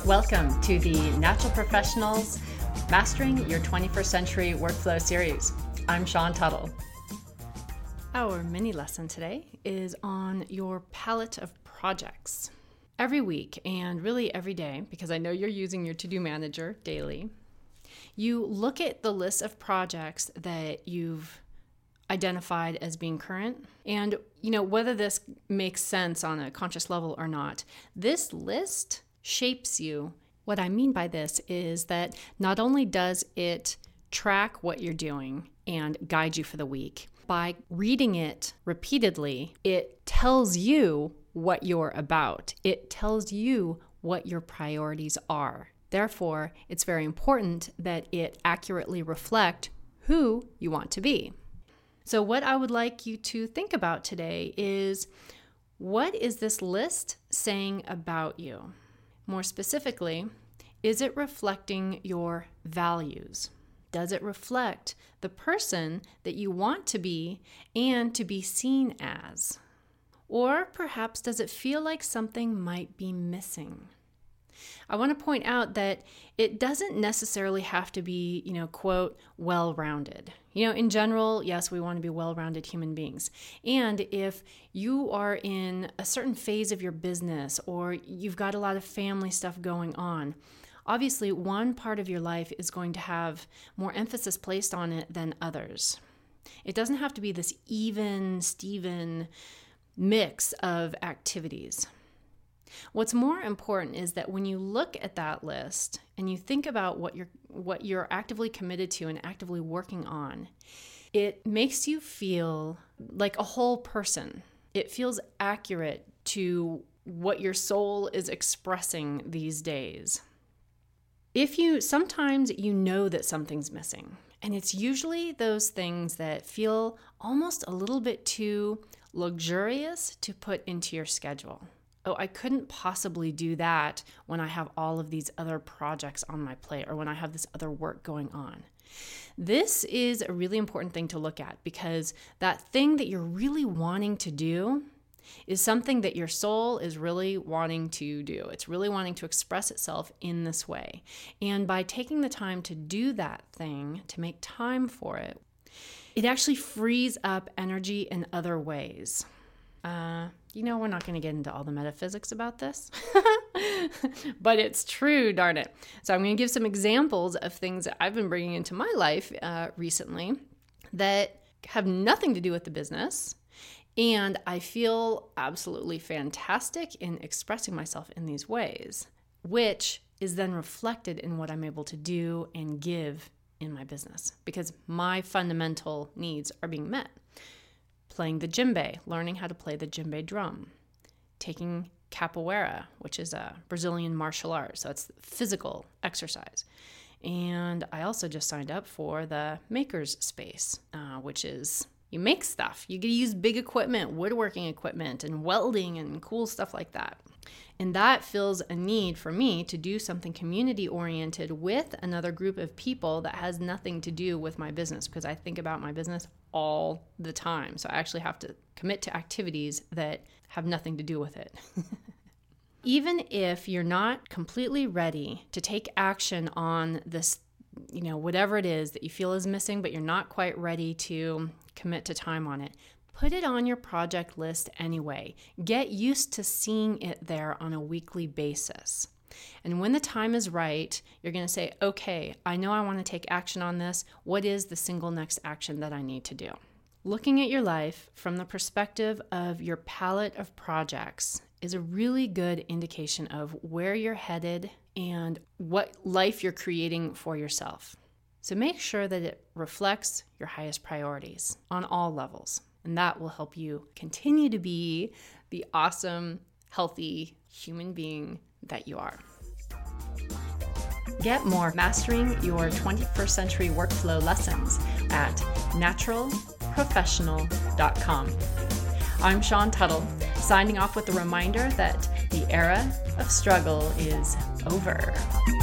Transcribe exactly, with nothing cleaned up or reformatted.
Welcome to the Natural Professionals Mastering Your twenty-first Century Workflow series. I'm Shawn Tuttle. Our mini lesson today is on your palette of projects. Every week, and really every day, because I know you're using your to-do manager daily, you look at the list of projects that you've identified as being current. And, you know, whether this makes sense on a conscious level or not, this list shapes you. What I mean by this is that not only does it track what you're doing and guide you for the week, by reading it repeatedly, it tells you what you're about. It tells you what your priorities are. Therefore, it's very important that it accurately reflect who you want to be. So what I would like you to think about today is, what is this list saying about you? More specifically, is it reflecting your values? Does it reflect the person that you want to be and to be seen as? Or perhaps does it feel like something might be missing? I want to point out that it doesn't necessarily have to be, you know, quote, well-rounded. You know, in general, yes, we want to be well-rounded human beings. And if you are in a certain phase of your business or you've got a lot of family stuff going on, obviously one part of your life is going to have more emphasis placed on it than others. It doesn't have to be this even, Steven mix of activities. What's more important is that when you look at that list and you think about what you're what you're actively committed to and actively working on, it makes you feel like a whole person. It feels accurate to what your soul is expressing these days. If you sometimes you know that something's missing, and it's usually those things that feel almost a little bit too luxurious to put into your schedule. Oh, I couldn't possibly do that when I have all of these other projects on my plate or when I have this other work going on. This is a really important thing to look at, because that thing that you're really wanting to do is something that your soul is really wanting to do. It's really wanting to express itself in this way. And by taking the time to do that thing, to make time for it, it actually frees up energy in other ways. Uh, you know, we're not going to get into all the metaphysics about this, but it's true, darn it. So I'm going to give some examples of things that I've been bringing into my life uh, recently that have nothing to do with the business. And I feel absolutely fantastic in expressing myself in these ways, which is then reflected in what I'm able to do and give in my business, because my fundamental needs are being met. Playing the djembe, learning how to play the djembe drum, taking capoeira, which is a Brazilian martial art, so it's physical exercise. And I also just signed up for the Maker's Space, uh, which is you make stuff. You get to use big equipment, woodworking equipment, and welding and cool stuff like that. And that fills a need for me to do something community-oriented with another group of people that has nothing to do with my business, because I think about my business all the time. So I actually have to commit to activities that have nothing to do with it. Even if you're not completely ready to take action on this, you know, whatever it is that you feel is missing, but you're not quite ready to commit to time on it, put it on your project list anyway. Get used to seeing it there on a weekly basis. And when the time is right, you're going to say, okay, I know I want to take action on this. What is the single next action that I need to do? Looking at your life from the perspective of your palette of projects is a really good indication of where you're headed and what life you're creating for yourself. So make sure that it reflects your highest priorities on all levels. And that will help you continue to be the awesome, healthy human being that you are. Get more Mastering Your twenty-first Century Workflow lessons at natural professional dot com. I'm Shawn Tuttle, signing off with a reminder that the era of struggle is over.